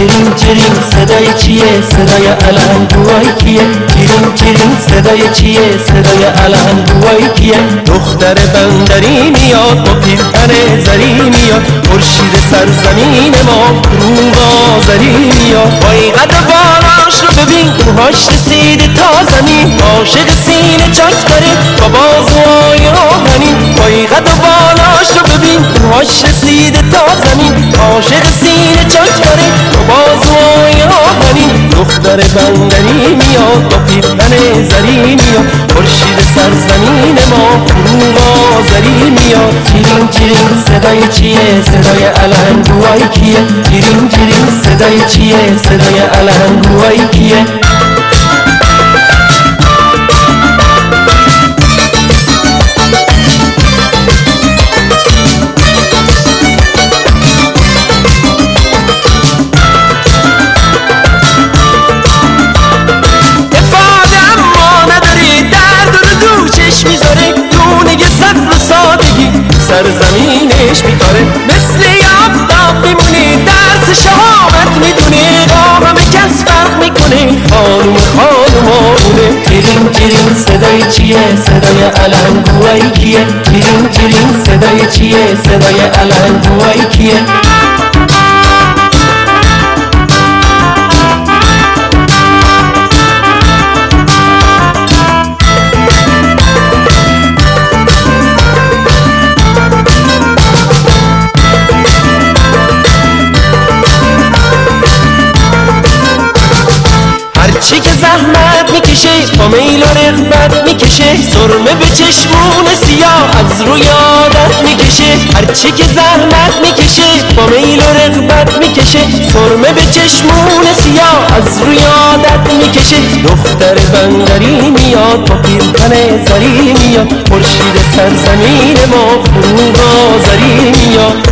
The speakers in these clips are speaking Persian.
جرین جرین صدای چیه؟ صدای علنگوهای کیه؟ جرین جرین صدای چیه؟ صدای علنگوهای کیه؟ دختر بندری میاد با پیرهن زری میاد، خورشید سرزمین ما غروب آذری میاد. با این قد بالاش رو ببین، موهاش رسیده تا زمین، عاشق سینه چاک داره با بازوهای آهنین. با این قد بالاش رو ببین، موهاش رسیده تا زمین، عاشق سینه چاک داره با بازوهای آهنین. دختر بندری میاد با پیرهن زری میاد، خورشید سرزمین ما غروب آذری میاد. جرین جرین صدای چیه؟ صدای علنگوهای کیه؟ جرین جرین صدای چیه؟ صدای علنگوهای کیه؟ سرزمینش میکاره، مثل یافتاب میمونه، درس شهامت میدونه، با همه کس فرق میکنه، خانوم خانومانونه. جرین جرین صدای چیه؟ صدای علنگوهای کیه؟ جرین جرین صدای چیه؟ صدای علنگوهای کیه؟ هرچی که زحمت میکشه با میل و رغبت میکشه، سرمه به چشمون سیاه از روی عادت میکشه. هرچی که زحمت میکشه با میل و رغبت میکشه، سرمه به چشمون سیاه از روی عادت میکشه. دختر بندری میاد با پیرهن زری میاد، خورشید سرزمین ما غروب آذری میاد.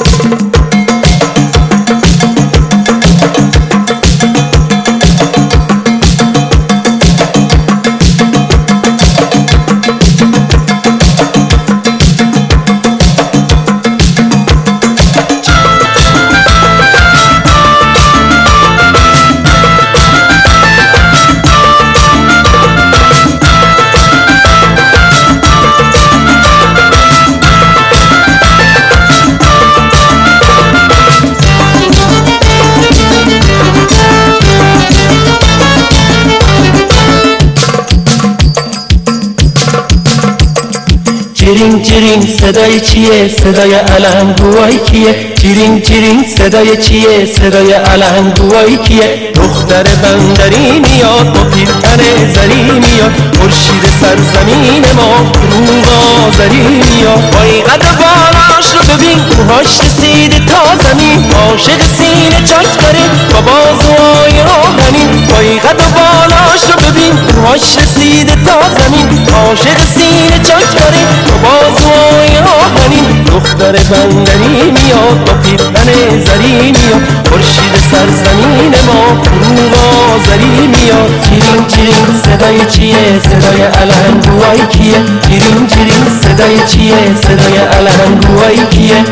جرین جرین صدای چیه؟ صدای علنگوهای کیه؟ جرین جرین صدای چیه؟ صدای علنگوهای کیه؟ دختر بندری میاد با پیرهن زری میاد، خورشید سرزمین ما غروب آذری میاد. با این قد بالاش رو ببین، موهاش رسیده تا زمین، عاشق سینه چاک داره با بازوهای آهنین. با این قد بالاش رو ببین، موهاش رسیده تا زمین، عاشق سینه چاک داره با بازوهای آهنین. دختر بندری میاد با پیرهن زری میاد، خورشید سرزمین ما غروب آذری میاد. جرین جرین صدای چیه؟ صدای علنگوهای کیه؟ جرین جرین صدای چیه؟ صدای علنگوهای کیه؟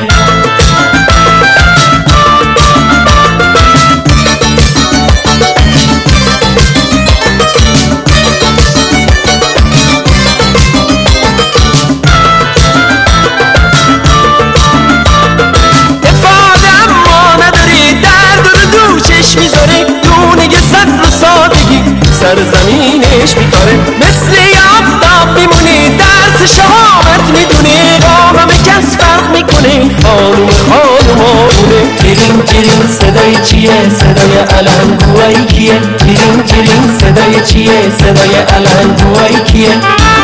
سرزمینش میکاره، مثل یافتاب میمونه، درس شهامت میدونه، با همه کس فرق میکنه، خانوم خانومانونه. جرین جرین صدای چیه؟ صدای علنگوهای کیه؟ جرین جرین صدای چیه؟ صدای علنگوهای کیه؟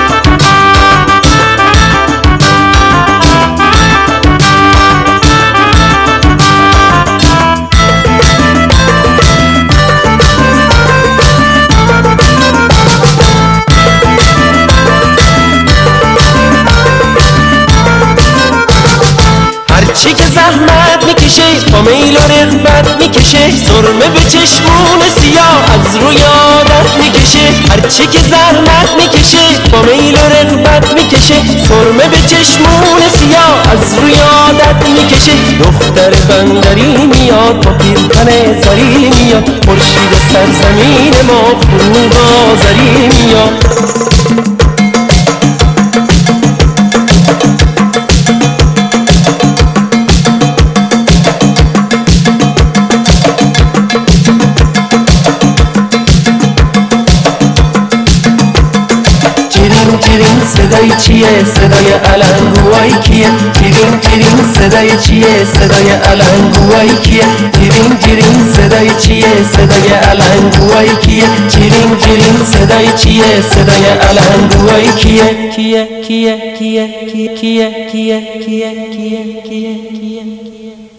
هرچی که زحمت میکشه با میل و رغبت میکشه، سرمه به چشمون سیاه از روی عادت میکشه. هرچی که زحمت میکشه با میل و رغبت میکشه، سرمه به چشمون سیاه از روی عادت میکشه. دختر بندری میاد با پیرهن زری میاد، خورشید سرزمین ما فرو آذری میاد. تیرین صدای چیه؟ صدای علنگوهای کیه؟ تیرین صدای چیه؟ صدای علنگوهای کیه؟ تیرین صدای چیه؟ صدای علنگوهای کیه؟ تیرین صدای چیه؟ صدای علنگوهای کیه؟ کیه کیه کیه کیه کیه کیه کیه کیه کیه کیه